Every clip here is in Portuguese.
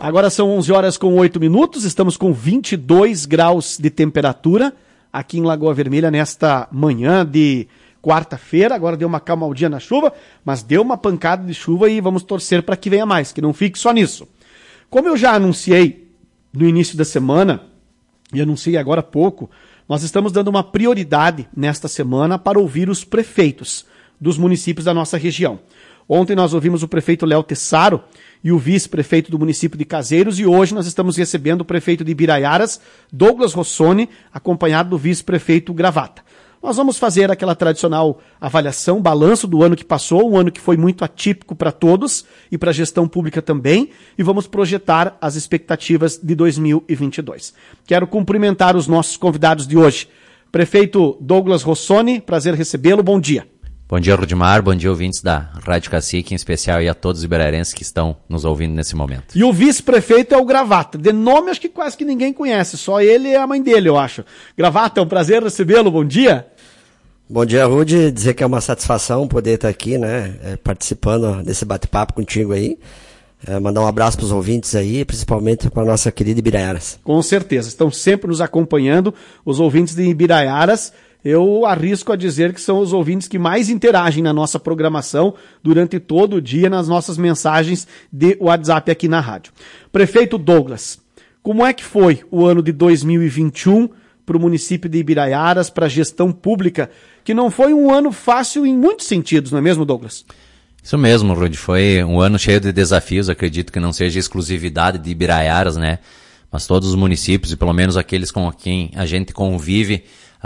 Agora são 11 horas com 8 minutos, estamos com 22 graus de temperatura aqui em Lagoa Vermelha nesta manhã de quarta-feira. Agora deu uma calmadinha na chuva, mas deu uma pancada de chuva e vamos torcer para que venha mais, que não fique só nisso. Como eu já anunciei no início da semana, e anunciei agora há pouco, nós estamos dando uma prioridade nesta semana para ouvir os prefeitos dos municípios da nossa região. Ontem nós ouvimos o prefeito Léo Tessaro e o vice-prefeito do município de Caseiros, e hoje nós estamos recebendo o prefeito de Ibiraiaras, Douglas Rossoni, acompanhado do vice-prefeito Gravata. Nós vamos fazer aquela tradicional avaliação, balanço do ano que passou, um ano que foi muito atípico para todos e para a gestão pública também, e vamos projetar as expectativas de 2022. Quero cumprimentar os nossos convidados de hoje. Prefeito Douglas Rossoni, prazer recebê-lo, bom dia. Bom dia, Rudimar, bom dia, ouvintes da Rádio Cacique, em especial e a todos os iberairenses que estão nos ouvindo nesse momento. E o vice-prefeito é o Gravata, de nome acho que quase que ninguém conhece, só ele e a mãe dele, eu acho. Gravata, é um prazer recebê-lo, bom dia. Bom dia, Rudy, dizer que é uma satisfação poder estar aqui, né, participando desse bate-papo contigo aí. Mandar um abraço para os ouvintes aí, principalmente para a nossa querida Ibiraiaras. Com certeza, estão sempre nos acompanhando, os ouvintes de Ibiraiaras. Eu arrisco a dizer que são os ouvintes que mais interagem na nossa programação durante todo o dia nas nossas mensagens de WhatsApp aqui na rádio. Prefeito Douglas, como é que foi o ano de 2021 para o município de Ibiraiaras, para a gestão pública, que não foi um ano fácil em muitos sentidos, não é mesmo, Douglas? Isso mesmo, Rudy, foi um ano cheio de desafios, acredito que não seja exclusividade de Ibiraiaras, né? Mas todos os municípios, e pelo menos aqueles com quem a gente convive,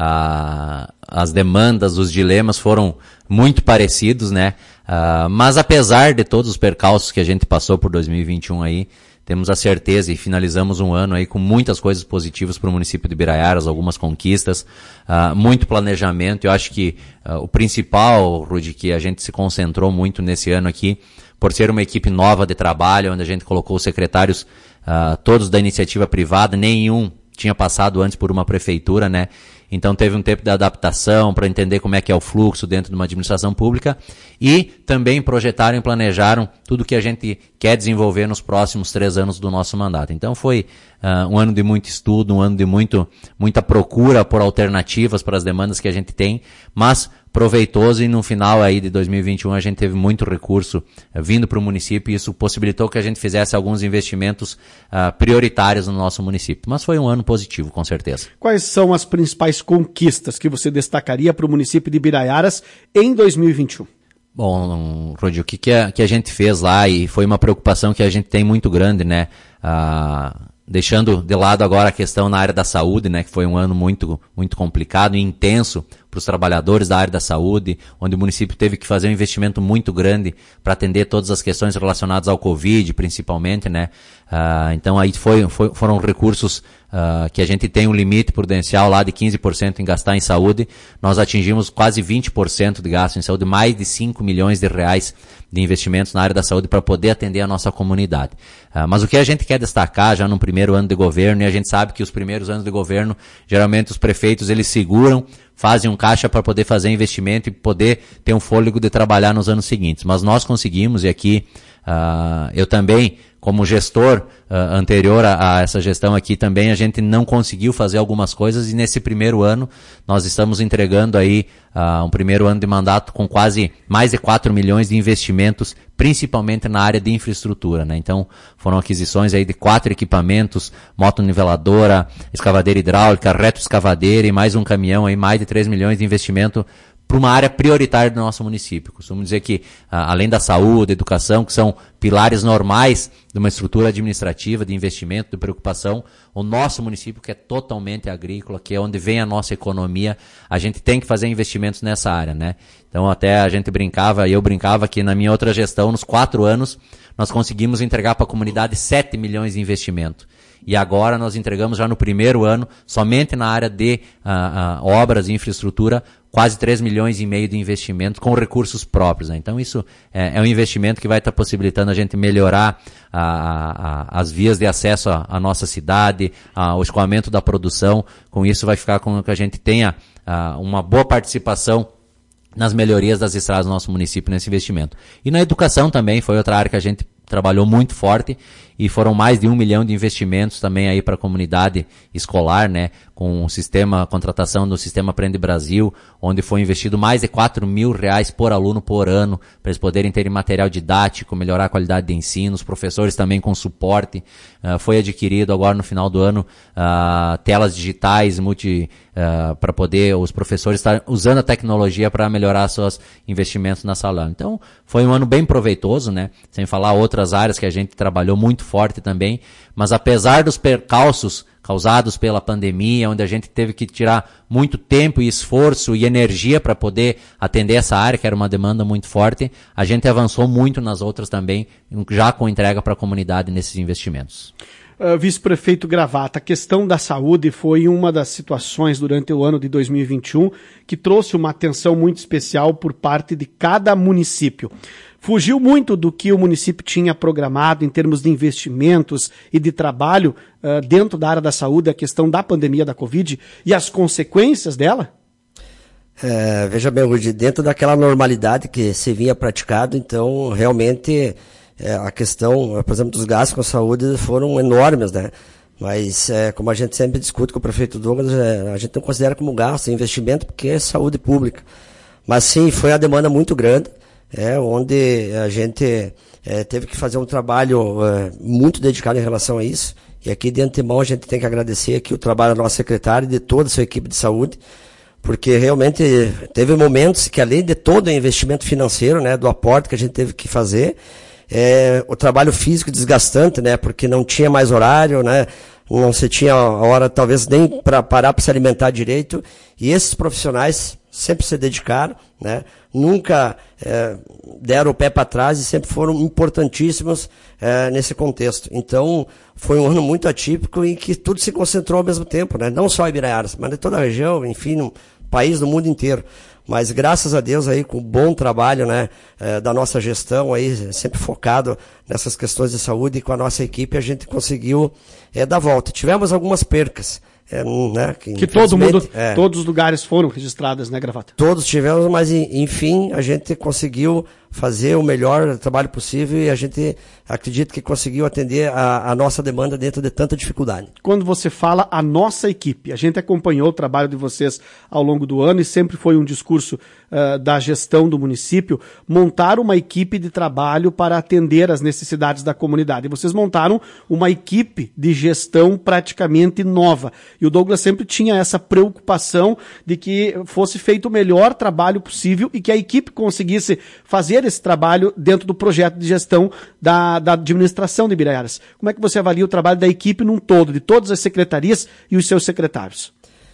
as demandas, os dilemas foram muito parecidos, né? Mas apesar de todos os percalços que a gente passou por 2021 aí, temos a certeza e finalizamos um ano aí com muitas coisas positivas para o município de Ibiraiaras, algumas conquistas, muito planejamento. Eu acho que o principal, Rudy, que a gente se concentrou muito nesse ano aqui, por ser uma equipe nova de trabalho, onde a gente colocou os secretários todos da iniciativa privada, nenhum tinha passado antes por uma prefeitura, né? Então teve um tempo de adaptação para entender como é que é o fluxo dentro de uma administração pública e também projetaram e planejaram tudo que a gente quer desenvolver nos próximos 3 anos do nosso mandato. Então foi um ano de muito estudo, um ano de muita procura por alternativas para as demandas que a gente tem, mas proveitoso, e no final aí de 2021 a gente teve muito recurso vindo para o município, e isso possibilitou que a gente fizesse alguns investimentos prioritários no nosso município. Mas foi um ano positivo, com certeza. Quais são as principais conquistas que você destacaria para o município de Ibiraiaras em 2021? Bom, Rodi, o que a gente fez lá, e foi uma preocupação que a gente tem muito grande, né? Deixando de lado agora a questão na área da saúde, né, que foi um ano muito complicado e intenso para os trabalhadores da área da saúde, onde o município teve que fazer um investimento muito grande para atender todas as questões relacionadas ao Covid, principalmente, né. Então aí foram recursos que a gente tem um limite prudencial lá de 15% em gastar em saúde. Nós atingimos quase 20% de gasto em saúde, mais de 5 milhões de reais de investimentos na área da saúde para poder atender a nossa comunidade. Mas o que a gente quer destacar já no primeiro ano de governo, e a gente sabe que os primeiros anos de governo, geralmente os prefeitos eles seguram, fazem um caixa para poder fazer investimento e poder ter um fôlego de trabalhar nos anos seguintes. Mas nós conseguimos, e aqui eu também, como gestor anterior a essa gestão aqui também, a gente não conseguiu fazer algumas coisas, e nesse primeiro ano nós estamos entregando aí um primeiro ano de mandato com quase mais de 4 milhões de investimentos, principalmente na área de infraestrutura, né? Então foram aquisições aí de 4 equipamentos, motoniveladora, escavadeira hidráulica, retroescavadeira e mais um caminhão aí, mais de 3 milhões de investimento para uma área prioritária do nosso município. Costumo dizer que, além da saúde, educação, que são pilares normais de uma estrutura administrativa, de investimento, de preocupação, o nosso município, que é totalmente agrícola, que é onde vem a nossa economia, a gente tem que fazer investimentos nessa área, né? Então até a gente brincava, e eu brincava que na minha outra gestão, nos 4 anos, nós conseguimos entregar para a comunidade 7 milhões de investimento. E agora nós entregamos já no primeiro ano, somente na área de obras e infraestrutura, quase 3 milhões e meio de investimento com recursos próprios, né? Então isso é um investimento que vai estar possibilitando a gente melhorar as vias de acesso à nossa cidade, o escoamento da produção. Com isso vai ficar com que a gente tenha uma boa participação nas melhorias das estradas do nosso município nesse investimento. E na educação também foi outra área que a gente trabalhou muito forte e foram mais de 1 milhão de investimentos também aí para a comunidade escolar, né, com a contratação do Sistema Aprende Brasil, onde foi investido mais de R$4.000 por aluno por ano, para eles poderem ter material didático, melhorar a qualidade de ensino, os professores também com suporte. Foi adquirido agora no final do ano telas digitais para poder os professores estar usando a tecnologia para melhorar seus investimentos na sala. Então, foi um ano bem proveitoso, né? Sem falar outras áreas que a gente trabalhou muito forte também, mas apesar dos percalços causados pela pandemia, onde a gente teve que tirar muito tempo e esforço e energia para poder atender essa área, que era uma demanda muito forte, a gente avançou muito nas outras também, já com entrega para a comunidade nesses investimentos. Vice-prefeito Gravata, a questão da saúde foi uma das situações durante o ano de 2021 que trouxe uma atenção muito especial por parte de cada município. Fugiu muito do que o município tinha programado em termos de investimentos e de trabalho dentro da área da saúde, a questão da pandemia da Covid e as consequências dela? Veja bem, Rudy, dentro daquela normalidade que se vinha praticado, então realmente a questão, por exemplo, dos gastos com a saúde foram enormes, né? Mas, como a gente sempre discute com o prefeito Douglas, a gente não considera como gasto, é investimento, porque é saúde pública. Mas sim, foi uma demanda muito grande, onde a gente teve que fazer um trabalho muito dedicado em relação a isso. E aqui de antemão a gente tem que agradecer aqui o trabalho da nossa secretária e de toda a sua equipe de saúde, porque realmente teve momentos que, além de todo o investimento financeiro, né, do aporte que a gente teve que fazer, o trabalho físico desgastante, né, porque não tinha mais horário, né, não se tinha hora talvez nem para parar para se alimentar direito, e esses profissionais sempre se dedicaram, né, nunca deram o pé para trás e sempre foram importantíssimos nesse contexto. Então, foi um ano muito atípico em que tudo se concentrou ao mesmo tempo, né, não só em Ibiraiaras, mas em toda a região, enfim, no país, no mundo inteiro. Mas graças a Deus aí, com o bom trabalho, né, da nossa gestão aí, sempre focado nessas questões de saúde, e com a nossa equipe a gente conseguiu dar volta. Tivemos algumas percas, né, que todo mundo, todos os lugares foram registrados, né, Gravata? Todos tivemos, mas enfim, a gente conseguiu fazer o melhor trabalho possível e a gente acredita que conseguiu atender a nossa demanda dentro de tanta dificuldade. Quando você fala a nossa equipe, a gente acompanhou o trabalho de vocês ao longo do ano e sempre foi um discurso da gestão do município montar uma equipe de trabalho para atender as necessidades da comunidade. E vocês montaram uma equipe de gestão praticamente nova. E o Douglas sempre tinha essa preocupação de que fosse feito o melhor trabalho possível e que a equipe conseguisse fazer esse trabalho dentro do projeto de gestão da administração de Ibiraiaras. Como é que você avalia o trabalho da equipe num todo, de todas as secretarias e os seus secretários?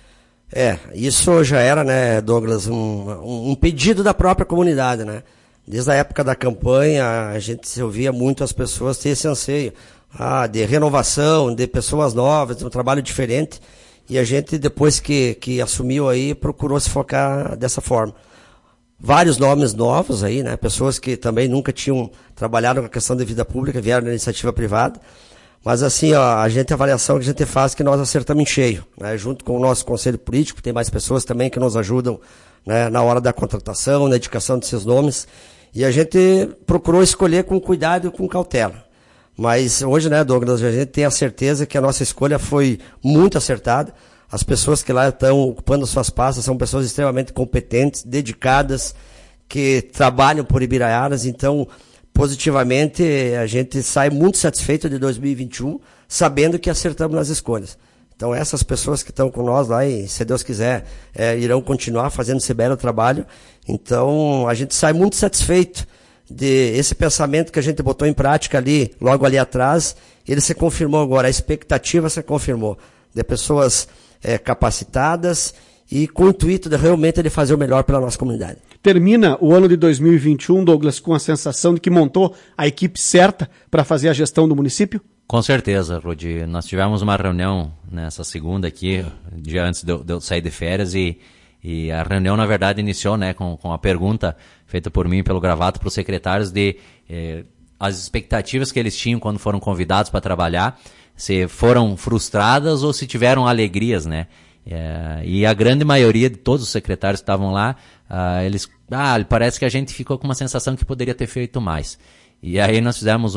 Isso já era, né, Douglas, um pedido da própria comunidade, né? Desde a época da campanha, a gente ouvia muito as pessoas ter esse anseio de renovação, de pessoas novas, de um trabalho diferente, e a gente, depois que assumiu aí, procurou se focar dessa forma. Vários nomes novos aí, né? Pessoas que também nunca tinham trabalhado com a questão de vida pública, vieram da iniciativa privada. Mas assim, a avaliação que a gente faz que nós acertamos em cheio, né? Junto com o nosso conselho político, tem mais pessoas também que nos ajudam, né, na hora da contratação, na indicação desses nomes. E a gente procurou escolher com cuidado e com cautela. Mas hoje, né, Douglas, a gente tem a certeza que a nossa escolha foi muito acertada. As pessoas que lá estão ocupando suas pastas são pessoas extremamente competentes, dedicadas, que trabalham por Ibiraiaras. Então, positivamente, a gente sai muito satisfeito de 2021, sabendo que acertamos nas escolhas. Então, essas pessoas que estão com nós lá, e se Deus quiser, irão continuar fazendo esse belo trabalho. Então, a gente sai muito satisfeito de esse pensamento que a gente botou em prática ali, logo ali atrás, ele se confirmou agora, a expectativa se confirmou, de pessoas capacitadas e com o intuito de realmente de fazer o melhor pela nossa comunidade. Termina o ano de 2021, Douglas, com a sensação de que montou a equipe certa para fazer a gestão do município? Com certeza, Rudi. Nós tivemos uma reunião nessa segunda aqui, dia antes de eu sair de férias, e a reunião, na verdade, iniciou, né, com a pergunta feita por mim e pelo Gravata para os secretários de as expectativas que eles tinham quando foram convidados para trabalhar, se foram frustradas ou se tiveram alegrias, né? E a grande maioria de todos os secretários que estavam lá, eles parece que a gente ficou com uma sensação que poderia ter feito mais. E aí nós fizemos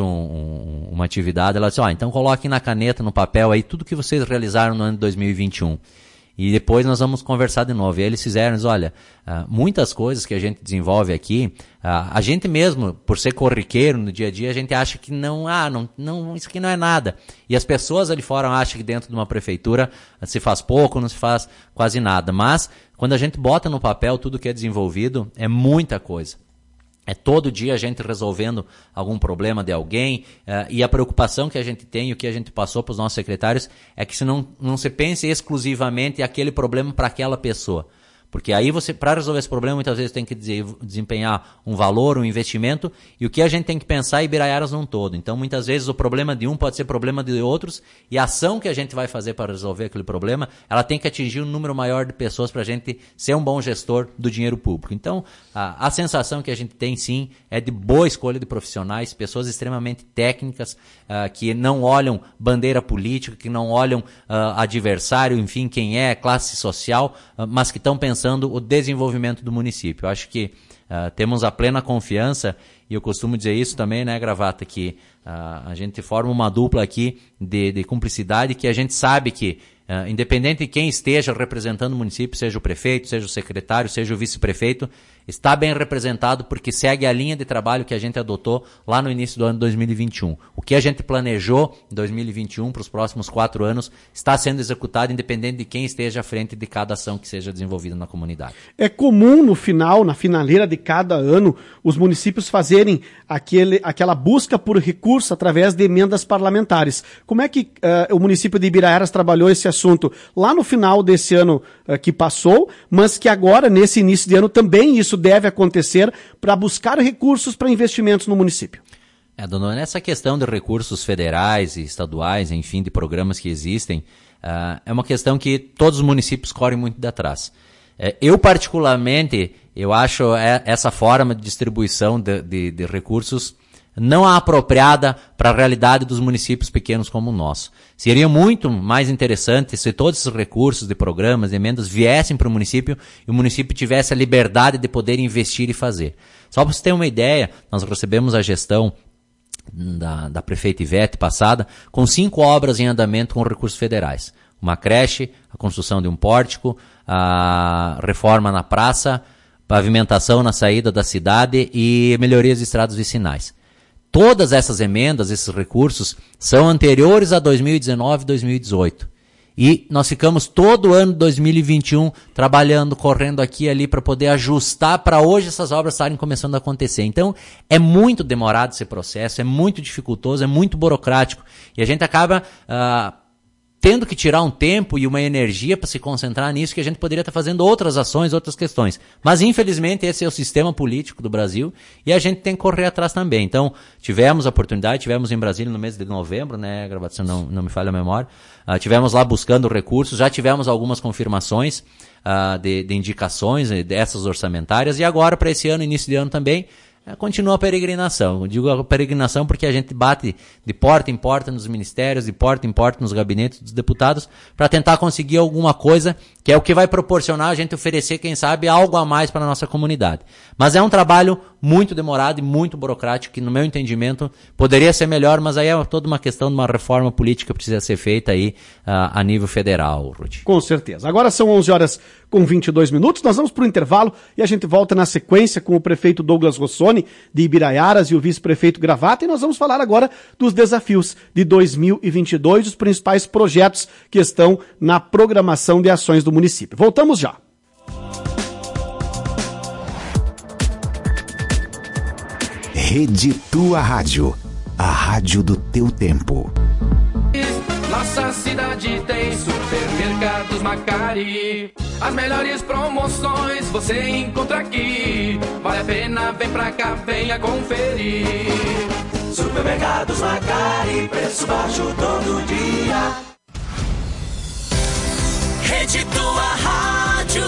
uma atividade, ela disse, então coloquem na caneta, no papel aí, tudo que vocês realizaram no ano de 2021. E depois nós vamos conversar de novo. E aí eles fizeram, olha, muitas coisas que a gente desenvolve aqui, a gente mesmo, por ser corriqueiro no dia a dia, a gente acha que não, isso aqui não é nada. E as pessoas ali fora acham que dentro de uma prefeitura se faz pouco, não se faz quase nada. Mas, quando a gente bota no papel tudo que é desenvolvido, é muita coisa. É todo dia a gente resolvendo algum problema de alguém, e a preocupação que a gente tem, o que a gente passou para os nossos secretários, é que não se pense exclusivamente aquele problema para aquela pessoa. Porque aí você, para resolver esse problema, muitas vezes tem que desempenhar um valor, um investimento, e o que a gente tem que pensar é Ibiraiaras num todo. Então, muitas vezes o problema de um pode ser problema de outros, e a ação que a gente vai fazer para resolver aquele problema, ela tem que atingir um número maior de pessoas para a gente ser um bom gestor do dinheiro público. Então, a sensação que a gente tem, sim, é de boa escolha de profissionais, pessoas extremamente técnicas, que não olham bandeira política, que não olham adversário, enfim, quem é, classe social, mas que estão pensando o desenvolvimento do município. Eu acho que temos a plena confiança, e eu costumo dizer isso também, né, Gravata, que a gente forma uma dupla aqui de cumplicidade, que a gente sabe que, independente de quem esteja representando o município, seja o prefeito, seja o secretário, seja o vice-prefeito, está bem representado porque segue a linha de trabalho que a gente adotou lá no início do ano 2021. O que a gente planejou em 2021 para os próximos 4 anos está sendo executado independente de quem esteja à frente de cada ação que seja desenvolvida na comunidade. É comum no final, na finaleira de cada ano, os municípios fazerem aquela busca por recurso através de emendas parlamentares. Como é que o município de Ibiraiaras trabalhou esse assunto lá no final desse ano que passou, mas que agora, nesse início de ano, também isso deve acontecer para buscar recursos para investimentos no município? Dona, nessa questão de recursos federais e estaduais, enfim, de programas que existem, é uma questão que todos os municípios correm muito de atrás. Eu, particularmente, eu acho essa forma de distribuição de recursos não a apropriada para a realidade dos municípios pequenos como o nosso. Seria muito mais interessante se todos esses recursos de programas, de emendas, viessem para o município e o município tivesse a liberdade de poder investir e fazer. Só para você ter uma ideia, nós recebemos a gestão da prefeita Ivete passada com 5 obras em andamento com recursos federais. Uma creche, a construção de um pórtico, a reforma na praça, pavimentação na saída da cidade e melhorias de estradas vicinais. Todas essas emendas, esses recursos, são anteriores a 2019 e 2018. E nós ficamos todo o ano de 2021 trabalhando, correndo aqui e ali para poder ajustar para hoje essas obras estarem começando a acontecer. Então, é muito demorado esse processo, é muito dificultoso, é muito burocrático. E a gente acaba tendo que tirar um tempo e uma energia para se concentrar nisso, que a gente poderia estar fazendo outras ações, outras questões. Mas, infelizmente, esse é o sistema político do Brasil e a gente tem que correr atrás também. Então, tivemos a oportunidade, tivemos em Brasília no mês de novembro, né, gravação não me falha a memória, tivemos lá buscando recursos, já tivemos algumas confirmações de indicações dessas orçamentárias e agora, para esse ano, início de ano também, continua a peregrinação. Eu digo a peregrinação porque a gente bate de porta em porta nos ministérios, de porta em porta nos gabinetes dos deputados, para tentar conseguir alguma coisa que é o que vai proporcionar a gente oferecer, quem sabe, algo a mais para a nossa comunidade. Mas é um trabalho muito demorado e muito burocrático, que no meu entendimento poderia ser melhor, mas aí é toda uma questão de uma reforma política que precisa ser feita aí a nível federal, Ruth. Com certeza. Agora são 11h22, nós vamos para o intervalo e a gente volta na sequência com o prefeito Douglas Rossoni, de Ibiraiaras, e o vice-prefeito Gravata, e nós vamos falar agora dos desafios de 2022, os principais projetos que estão na programação de ações do município. Voltamos já. Rede Tua Rádio, a rádio do teu tempo. Nossa cidade tem Supermercados Macari. As melhores promoções você encontra aqui. Vale a pena, vem pra cá, venha conferir. Supermercados Macari, preço baixo todo dia. Rede Tua Rádio.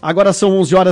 Agora são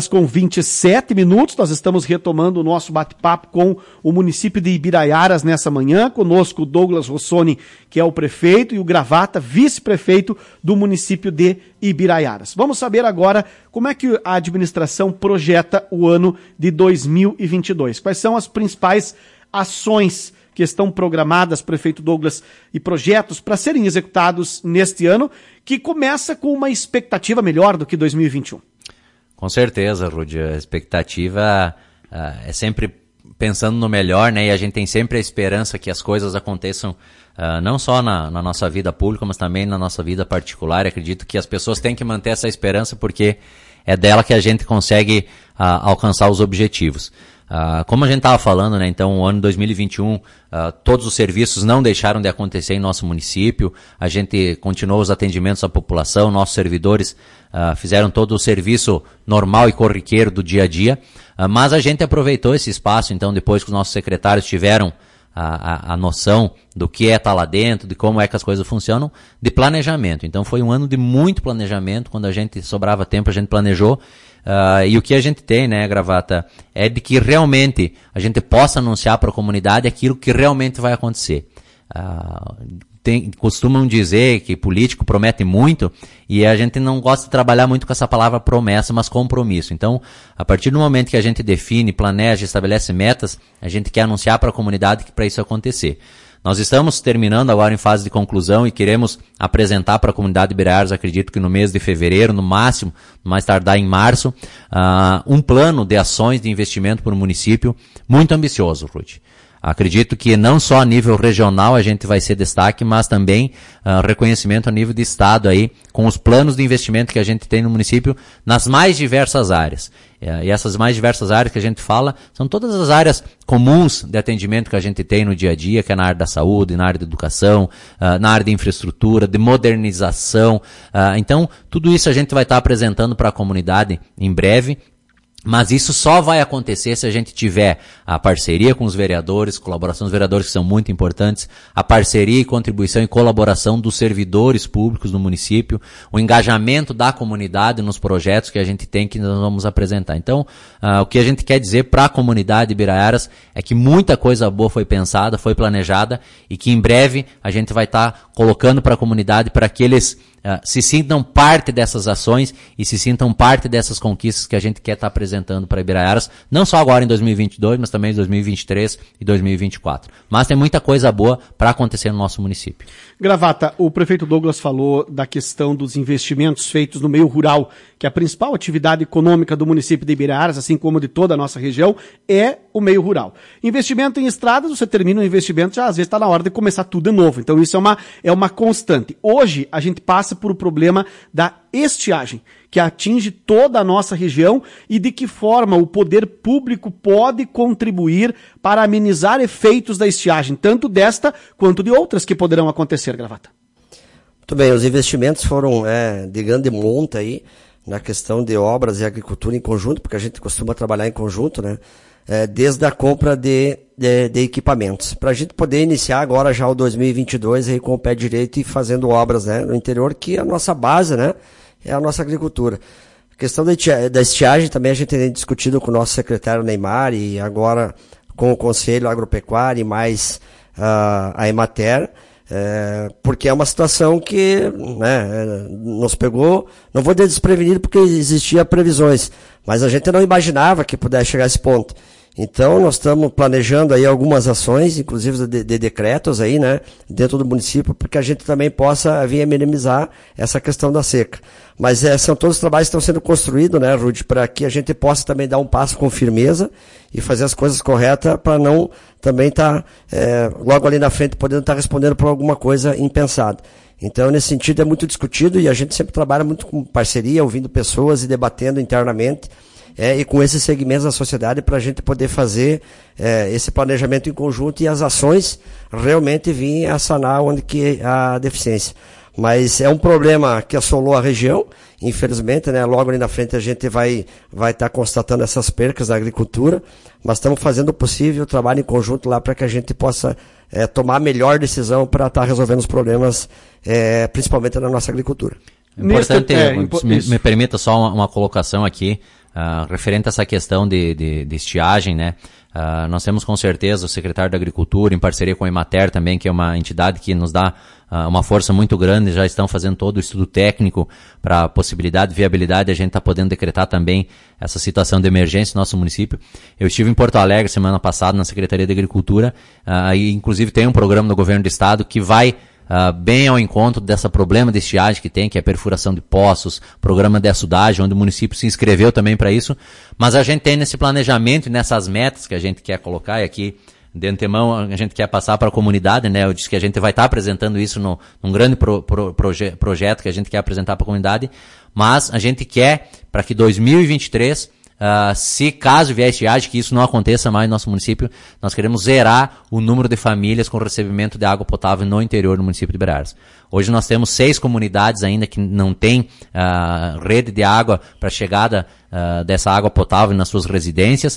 11h27, nós estamos retomando o nosso bate-papo com o município de Ibiraiaras nessa manhã, conosco o Douglas Rossoni, que é o prefeito, e o Gravata, vice-prefeito do município de Ibiraiaras. Vamos saber agora como é que a administração projeta o ano de 2022. Quais são as principais ações que estão programadas, prefeito Douglas, e projetos para serem executados neste ano, que começa com uma expectativa melhor do que 2021. Com certeza, Rudy, a expectativa é sempre pensando no melhor, né? E a gente tem sempre a esperança que as coisas aconteçam não só na nossa vida pública, mas também na nossa vida particular. Eu acredito que as pessoas têm que manter essa esperança porque é dela que a gente consegue alcançar os objetivos. Como a gente estava falando, né, então o ano 2021, todos os serviços não deixaram de acontecer em nosso município, a gente continuou os atendimentos à população, nossos servidores fizeram todo o serviço normal e corriqueiro do dia a dia, mas a gente aproveitou esse espaço, então depois que os nossos secretários tiveram a noção do que é estar lá dentro, de como é que as coisas funcionam, de planejamento. Então foi um ano de muito planejamento, quando a gente sobrava tempo, a gente planejou. E o que a gente tem, né, Gravata, é de que realmente a gente possa anunciar para a comunidade aquilo que realmente vai acontecer. Costumam dizer que político promete muito e a gente não gosta de trabalhar muito com essa palavra promessa, mas compromisso. Então, a partir do momento que a gente define, planeja, estabelece metas, a gente quer anunciar para a comunidade que para isso acontecer. Nós estamos terminando agora em fase de conclusão e queremos apresentar para a comunidade de Ibiraiaras, acredito que no mês de fevereiro, no máximo, mais tardar em março, um plano de ações de investimento para o município muito ambicioso, Ruth. Acredito que não só a nível regional a gente vai ser destaque, mas também reconhecimento a nível de estado aí, com os planos de investimento que a gente tem no município nas mais diversas áreas. E essas mais diversas áreas que a gente fala são todas as áreas comuns de atendimento que a gente tem no dia a dia, que é na área da saúde, na área da educação, na área de infraestrutura, de modernização. Então, tudo isso a gente vai estar apresentando para a comunidade em breve. Mas isso só vai acontecer se a gente tiver a parceria com os vereadores, colaboração dos vereadores que são muito importantes, a parceria e contribuição e colaboração dos servidores públicos do município, o engajamento da comunidade nos projetos que a gente tem que nós vamos apresentar. Então, o que a gente quer dizer para a comunidade de Ibiraiaras é que muita coisa boa foi pensada, foi planejada e que em breve a gente vai estar colocando para a comunidade para que eles se sintam parte dessas ações e se sintam parte dessas conquistas que a gente quer estar apresentando para Ibiraiaras, não só agora em 2022, mas também em 2023 e 2024. Mas tem muita coisa boa para acontecer no nosso município. Gravata, o prefeito Douglas falou da questão dos investimentos feitos no meio rural, que a principal atividade econômica do município de Ibiraiaras, assim como de toda a nossa região, é o meio rural. Investimento em estradas, você termina um investimento, já às vezes está na hora de começar tudo de novo. Então isso é uma constante. Hoje a gente passa por o problema da estiagem, que atinge toda a nossa região e de que forma o poder público pode contribuir para amenizar efeitos da estiagem, tanto desta quanto de outras que poderão acontecer, Gravata. Muito bem, os investimentos foram de grande monta aí, na questão de obras e agricultura em conjunto, porque a gente costuma trabalhar em conjunto, né? Desde a compra de equipamentos. Para a gente poder iniciar agora já o 2022 aí com o pé direito e fazendo obras, né, no interior, que é a nossa base, né, é a nossa agricultura. A questão da estiagem também a gente tem discutido com o nosso secretário Neymar e agora com o Conselho Agropecuário e mais a Emater, porque é uma situação que, né, nos pegou, não vou dizer desprevenido porque existia previsões, mas a gente não imaginava que pudesse chegar a esse ponto. Então, nós estamos planejando aí algumas ações, inclusive de decretos aí, né, dentro do município, porque a gente também possa vir a minimizar essa questão da seca. Mas são todos os trabalhos que estão sendo construídos, né, Rudy, para que a gente possa também dar um passo com firmeza e fazer as coisas corretas para não também estar logo ali na frente podendo estar respondendo por alguma coisa impensada. Então, nesse sentido, é muito discutido e a gente sempre trabalha muito com parceria, ouvindo pessoas e debatendo internamente, e com esses segmentos da sociedade para a gente poder fazer esse planejamento em conjunto e as ações realmente virem a sanar onde que há deficiência. Mas é um problema que assolou a região, infelizmente, né? Logo ali na frente a gente vai estar constatando essas percas da agricultura, mas estamos fazendo o possível, trabalho em conjunto lá para que a gente possa tomar a melhor decisão para estar resolvendo os problemas, principalmente na nossa agricultura. Importante, me permita só uma colocação aqui, referente a essa questão de estiagem, né? Nós temos com certeza o secretário da Agricultura, em parceria com a Emater também, que é uma entidade que nos dá uma força muito grande, já estão fazendo todo o estudo técnico para a possibilidade, viabilidade, a gente está podendo decretar também essa situação de emergência no nosso município. Eu estive em Porto Alegre semana passada na Secretaria de Agricultura, e inclusive tem um programa do governo do estado que vai bem ao encontro dessa problema de estiagem que tem, que é a perfuração de poços, programa de açudagem, onde o município se inscreveu também para isso, mas a gente tem nesse planejamento e nessas metas que a gente quer colocar, e aqui de antemão a gente quer passar para a comunidade, né? Eu disse que a gente vai estar apresentando isso num grande projeto que a gente quer apresentar para a comunidade, mas a gente quer para que 2023, se caso vier estiagem, que isso não aconteça mais no nosso município, nós queremos zerar o número de famílias com recebimento de água potável no interior do município de Beira-Aras. Hoje nós temos 6 comunidades ainda que não têm rede de água para chegada dessa água potável nas suas residências.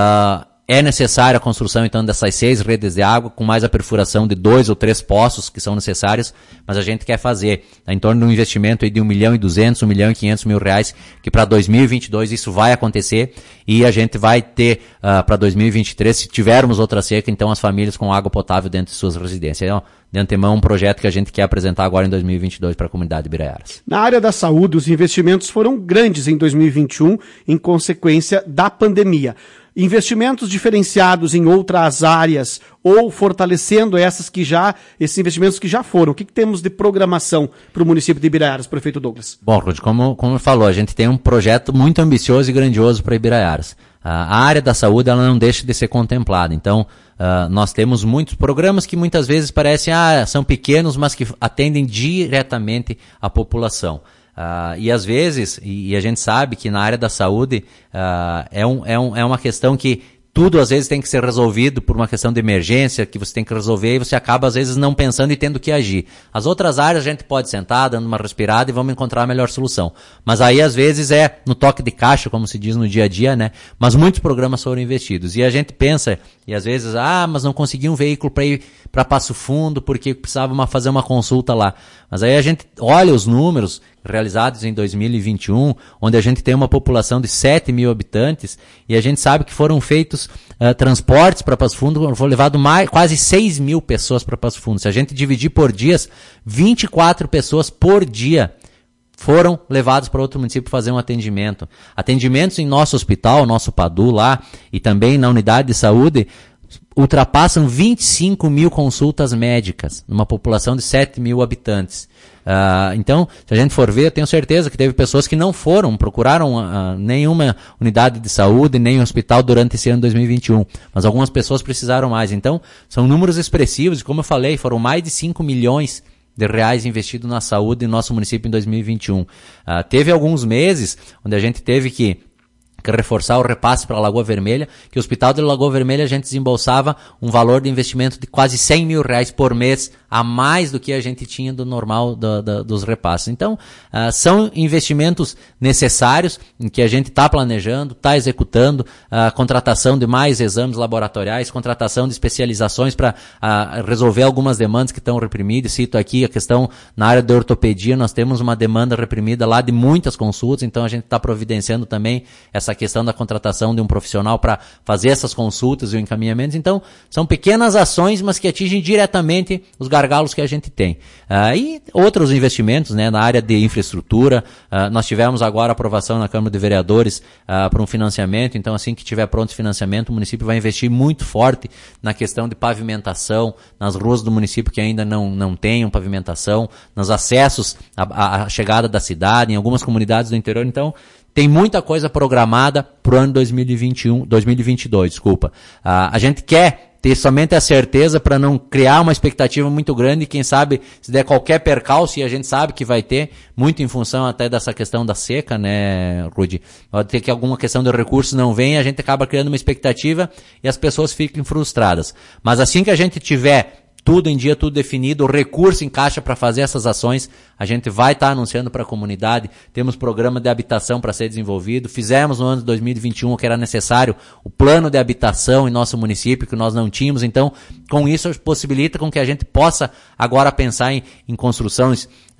É necessária a construção, então, dessas 6 redes de água, com mais a perfuração de 2 ou 3 poços que são necessários, mas a gente quer fazer em torno de um investimento aí de R$1.200.000, R$1.500.000, que para 2022 isso vai acontecer, e a gente vai ter para 2023, se tivermos outra seca, então as famílias com água potável dentro de suas residências. Então, de antemão, um projeto que a gente quer apresentar agora em 2022 para a comunidade de Beira-Aras. Na área da saúde, os investimentos foram grandes em 2021, em consequência da pandemia. Investimentos diferenciados em outras áreas ou fortalecendo esses investimentos que já foram. O que temos de programação para o município de Ibiraiaras, prefeito Douglas? Bom, Rudy, como falou, a gente tem um projeto muito ambicioso e grandioso para Ibiraiaras. A área da saúde ela não deixa de ser contemplada. Então, nós temos muitos programas que muitas vezes parecem são pequenos, mas que atendem diretamente a população. E às vezes, e a gente sabe que na área da saúde é uma questão que tudo às vezes tem que ser resolvido por uma questão de emergência que você tem que resolver, e você acaba às vezes não pensando e tendo que agir. As outras áreas a gente pode sentar, dando uma respirada e vamos encontrar a melhor solução. Mas aí às vezes é no toque de caixa, como se diz no dia a dia, né? Mas muitos programas foram investidos. E a gente pensa, e às vezes, mas não consegui um veículo para ir para Passo Fundo porque precisava fazer uma consulta lá. Mas aí a gente olha os números realizados em 2021, onde a gente tem uma população de 7.000 habitantes, e a gente sabe que foram feitos transportes para Passo Fundo, foi levado quase 6.000 pessoas para Passo Fundo. Se a gente dividir por dias, 24 pessoas por dia foram levados para outro município fazer um atendimento. Atendimentos em nosso hospital, nosso PADU lá, e também na unidade de saúde, ultrapassam 25.000 consultas médicas, numa população de 7.000 habitantes. Então, se a gente for ver, eu tenho certeza que teve pessoas que não procuraram nenhuma unidade de saúde, nem hospital durante esse ano de 2021, mas algumas pessoas precisaram mais. Então, são números expressivos, e como eu falei, foram mais de 5 milhões de reais investidos na saúde no nosso município em 2021. Teve alguns meses onde a gente teve que reforçar o repasse para a Lagoa Vermelha, que o Hospital de Lagoa Vermelha a gente desembolsava um valor de investimento de quase R$100.000 por mês, a mais do que a gente tinha do normal dos repasses. Então, são investimentos necessários em que a gente está planejando, está executando, a contratação de mais exames laboratoriais, contratação de especializações para resolver algumas demandas que estão reprimidas. Cito aqui a questão na área da ortopedia, nós temos uma demanda reprimida lá de muitas consultas, então a gente está providenciando também essa questão da contratação de um profissional para fazer essas consultas e o encaminhamento. Então, são pequenas ações, mas que atingem diretamente os gargalos que a gente tem. E outros investimentos, né, na área de infraestrutura. Nós tivemos agora a aprovação na Câmara de Vereadores para um financiamento. Então, assim que tiver pronto o financiamento, o município vai investir muito forte na questão de pavimentação, nas ruas do município que ainda não tenham pavimentação, nos acessos à chegada da cidade, em algumas comunidades do interior. Então, tem muita coisa programada para o ano 2022, desculpa. A gente quer ter somente a certeza para não criar uma expectativa muito grande, e quem sabe, se der qualquer percalço, e a gente sabe que vai ter, muito em função até dessa questão da seca, né, Rudy? Pode ter que alguma questão de recursos não vem, a gente acaba criando uma expectativa e as pessoas ficam frustradas. Mas assim que a gente tiver tudo em dia, tudo definido, o recurso em caixa para fazer essas ações, a gente vai estar anunciando para a comunidade. Temos programa de habitação para ser desenvolvido, fizemos no ano de 2021 o que era necessário, o plano de habitação em nosso município, que nós não tínhamos. Então, com isso, possibilita com que a gente possa agora pensar em construções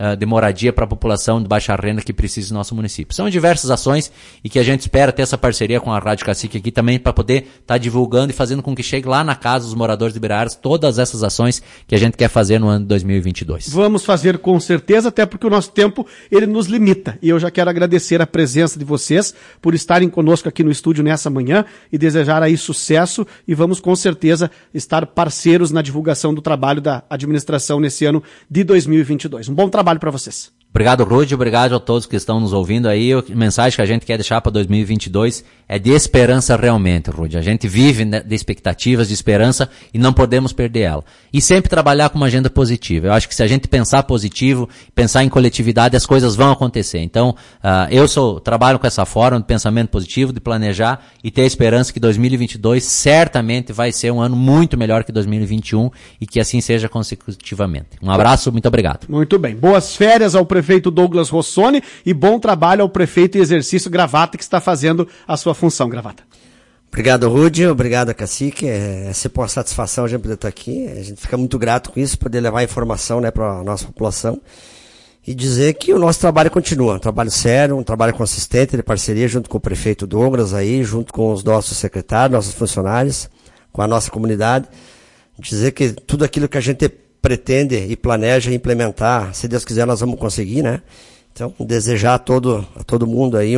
de moradia para a população de baixa renda que precisa do nosso município. São diversas ações e que a gente espera ter essa parceria com a Rádio Cacique aqui também para poder estar divulgando e fazendo com que chegue lá na casa dos moradores de Ibiraiaras todas essas ações que a gente quer fazer no ano de 2022. Vamos fazer com certeza, até porque o nosso tempo ele nos limita. E eu já quero agradecer a presença de vocês por estarem conosco aqui no estúdio nessa manhã e desejar aí sucesso, e vamos com certeza estar parceiros na divulgação do trabalho da administração nesse ano de 2022. Um bom trabalho para vocês. Obrigado, Rudy, obrigado a todos que estão nos ouvindo aí. A mensagem que a gente quer deixar para 2022 é de esperança realmente, Rudy. A gente vive de expectativas, de esperança e não podemos perder ela. E sempre trabalhar com uma agenda positiva. Eu acho que se a gente pensar positivo, pensar em coletividade, as coisas vão acontecer. Então, trabalho com essa forma de pensamento positivo, de planejar e ter a esperança que 2022 certamente vai ser um ano muito melhor que 2021 e que assim seja consecutivamente. Um abraço, muito obrigado. Muito bem. Boas férias ao prefeito Douglas Rossoni e bom trabalho ao prefeito em exercício Gravata, que está fazendo a sua função, Gravata. Obrigado, Rudy. Obrigado, Cacique. É sempre uma satisfação a gente poder estar aqui. A gente fica muito grato com isso, poder levar informação, né, para a nossa população e dizer que o nosso trabalho continua. Um trabalho sério, um trabalho consistente de parceria junto com o prefeito Douglas aí, junto com os nossos secretários, nossos funcionários, com a nossa comunidade. Dizer que tudo aquilo que a gente pretende e planeja implementar, se Deus quiser nós vamos conseguir, né? Então, desejar a todo mundo aí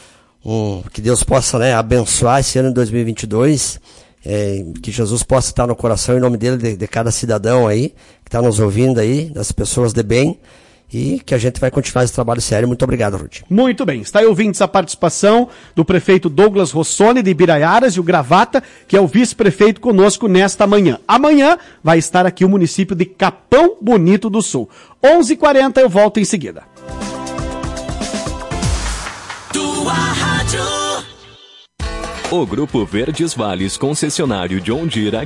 que Deus possa, né, abençoar esse ano de 2022, que Jesus possa estar no coração em nome dele de cada cidadão aí, que está nos ouvindo aí, das pessoas de bem, e que a gente vai continuar esse trabalho sério. Muito obrigado, Rudy. Muito bem. Está aí ouvindo a participação do prefeito Douglas Rossoni de Ibiraiaras e o Gravata, que é o vice-prefeito conosco nesta manhã. Amanhã vai estar aqui o município de Capão Bonito do Sul. 11h40, eu volto em seguida. Tua rádio. O Grupo Verdes Vales, concessionário John Deere